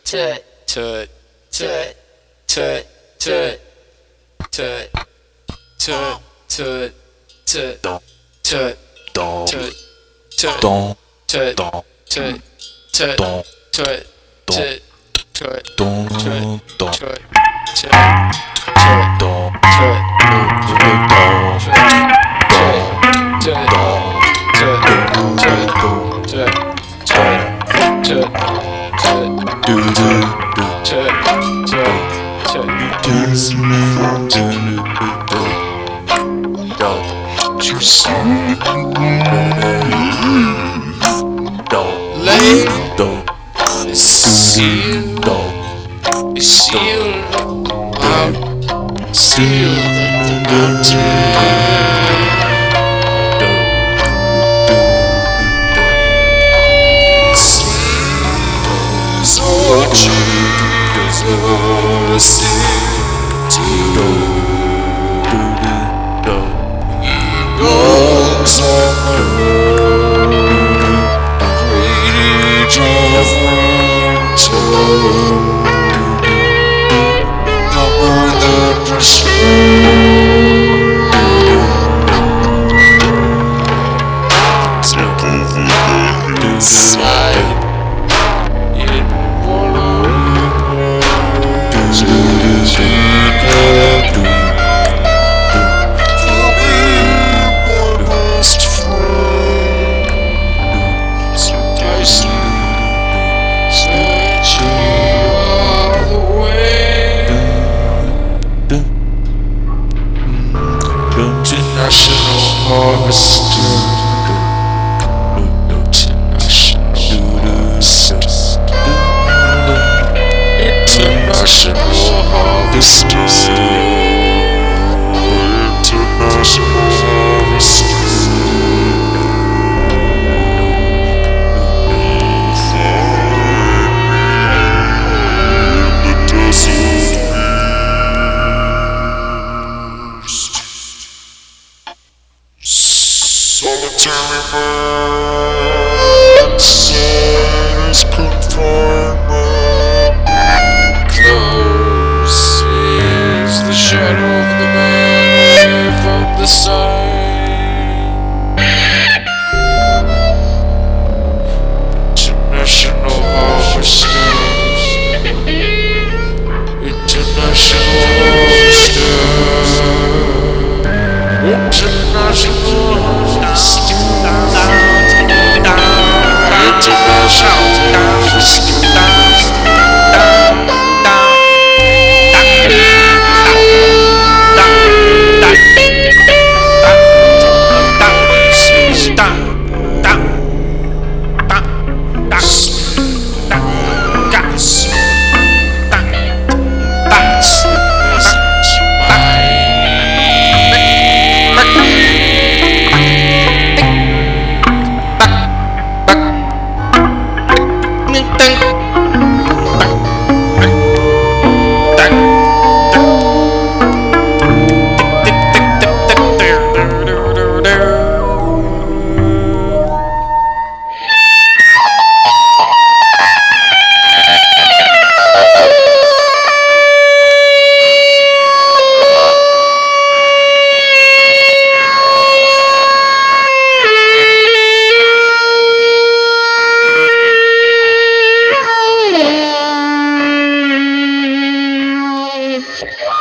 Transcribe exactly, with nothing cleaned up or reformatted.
tut, tut, tut, tut, tut, tut, tut, tut, tut, Don't, tut, don't, tut, tut, don't, tut, don't, tut, tut, don't, tut, tut, tut, don't, tut, don't, tut, tut, tut, don't, tut, Seal, seal, out, seal the mountain. Oh Jesus, eagles on the great of winter, among the pursuit, inside. International harvester, international harvester, international harvester, international harvester. Solitary man, sad as confinement. Close is the shadow of the man from the side. International harvesters, international harvesters, international harvesters. Yeah.